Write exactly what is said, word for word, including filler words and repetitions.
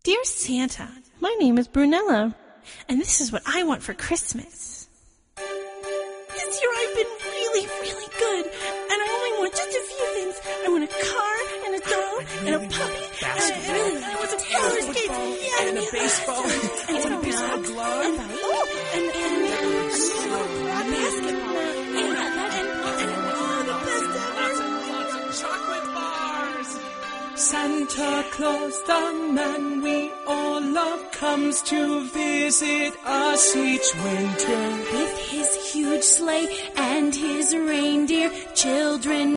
Dear Santa, my name is Brunella, and this is what I want for Christmas. This year I've been really, really good, and I only want just a few things. I want a car, and a doll, and a puppy, and I really I want some roller skates, yeah, and a baseball, and and some a baseball dogs, glove. and, oh, and, and, and a basketball, and, and, and, and oh, the best ever. Lots of chocolate bars. Santa Claus, the man we all love, comes to visit us each winter. With his huge sleigh and his reindeer, children